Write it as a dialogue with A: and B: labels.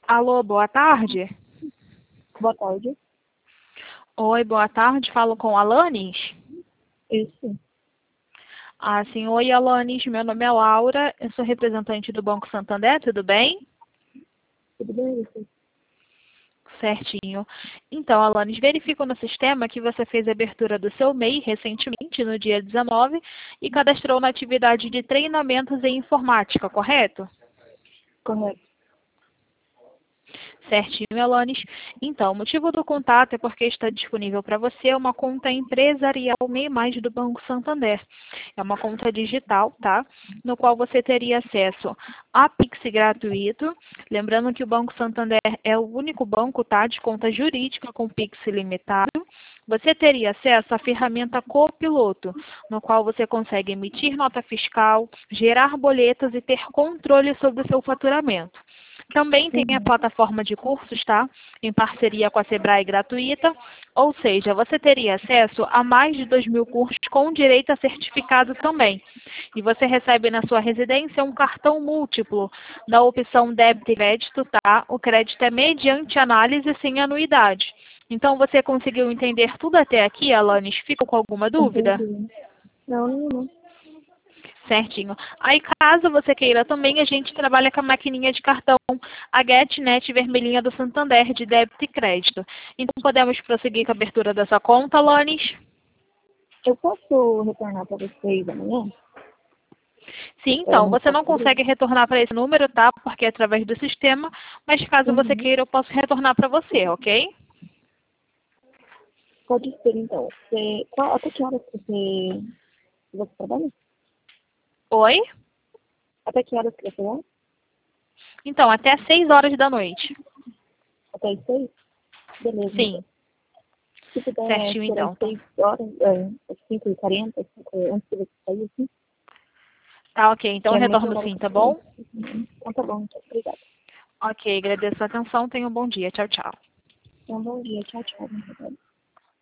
A: Alô, boa tarde.
B: Boa tarde.
A: Oi, boa tarde. Falo com a Alanis.
B: Isso.
A: Ah, sim. Oi, Alanis. Meu nome é Laura. Eu sou representante do Banco Santander. Tudo bem?
B: Tudo bem, isso?
A: Certinho. Então, Alanis, verifico no sistema que você fez a abertura do seu MEI recentemente, no dia 19, e cadastrou na atividade de treinamentos em informática, correto?
B: Correto.
A: Certinho, Elanes. Então, o motivo do contato é porque está disponível para você uma conta empresarial MEI Mais do Banco Santander. É uma conta digital, tá? No qual você teria acesso a Pix gratuito. Lembrando que o Banco Santander é o único banco, tá? De conta jurídica com Pix ilimitado. Você teria acesso à ferramenta Copiloto, no qual você consegue emitir nota fiscal, gerar boletas e ter controle sobre o seu faturamento. Também tem a
B: Uhum.
A: plataforma de cursos, tá? Em parceria com a Sebrae gratuita, ou seja, você teria acesso a mais de 2.000 cursos com direito a certificado também. E você recebe na sua residência um cartão múltiplo na opção débito e crédito, tá? O crédito é mediante análise sem anuidade. Então, você conseguiu entender tudo até aqui, Alanis? Fica com alguma dúvida?
B: Entendi. Não, nenhuma.
A: Certinho. Aí, caso você queira também, a gente trabalha com a maquininha de cartão, a GetNet vermelhinha do Santander, de débito e crédito. Então, podemos prosseguir com a abertura da sua conta, Lanes?
B: Eu posso retornar para vocês amanhã?
A: Sim,
B: Para
A: então,
B: me
A: você não
B: responder?
A: consegue retornar para esse número, tá? Porque é através do sistema, mas caso você
B: Uhum.
A: queira, eu posso retornar para você, ok?
B: Pode ser, então. Até que horas você trabalha?
A: Oi?
B: Até que horas que você vai?
A: Então, até às 6 horas da noite.
B: Até as 6? Beleza, então.
A: Sim,
B: Se puder
A: certinho
B: ser às
A: então.
B: 6 horas, às 5h40, antes de você sair, assim,
A: Tá, ok. Então,
B: que
A: eu
B: é muito
A: retorno
B: melhor
A: sim,
B: para
A: tá
B: vocês.
A: bom?
B: Uhum. Então tá bom, então. Obrigada.
A: Ok, agradeço a atenção. Tenha um bom dia. Tchau, tchau.
B: Então, bom dia. Tchau, tchau. Muito obrigada.